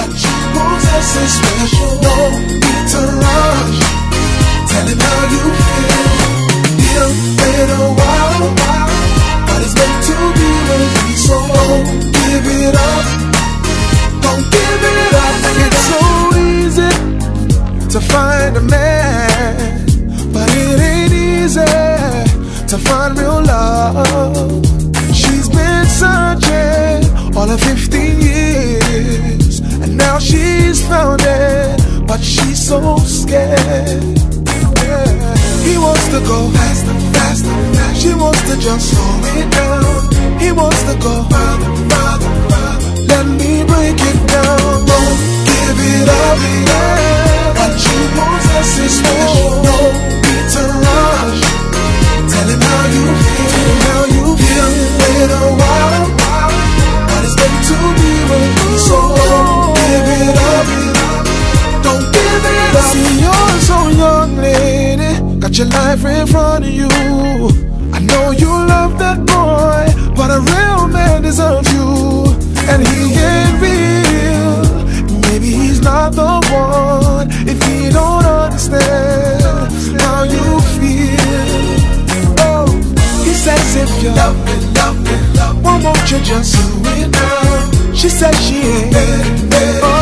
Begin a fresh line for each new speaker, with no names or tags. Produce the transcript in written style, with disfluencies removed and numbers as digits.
What you possess is special. No need to rush. Tell him how you feel. He'll wait a while, but it's meant to be with you. So don't give it up. Don't give it up. It's so easy to find a man, but it ain't easy to find real love. She's been searching all of 15 years, and now she's found it, but she's so scared. Yeah. He wants to go faster, faster, faster. She wants to just slow it down. He wants to go further, further, further. Let me break it down. Don't give it up, yeah. What you possess is special. No need to rush. Tell him how you feel. Tell him how you feel. Wait a while, but it's meant to be with you. So don't give it up. Don't give it up. See, you're so young, lady. Got your life in front of you. I know you love that boy, but a real man deserves you. And he ain't real. Maybe he's not the one if he don't understand how you feel. Oh, he says if you love me, love me, love me, why won't you just do it now? She says she ain't ready.